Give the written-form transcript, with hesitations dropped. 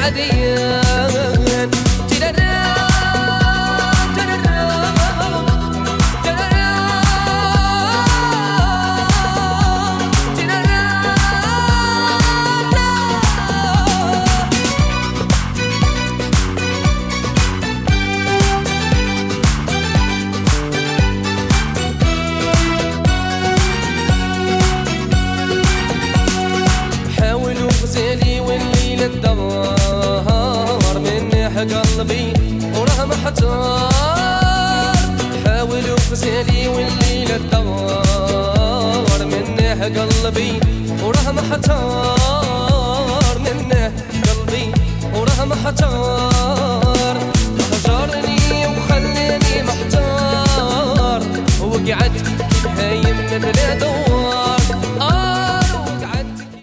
العديان الدار مني قلبي وراه محتار حاولوا غزالي والليلة الدار منه قلبي وراه محتار منه قلبي وراه محتار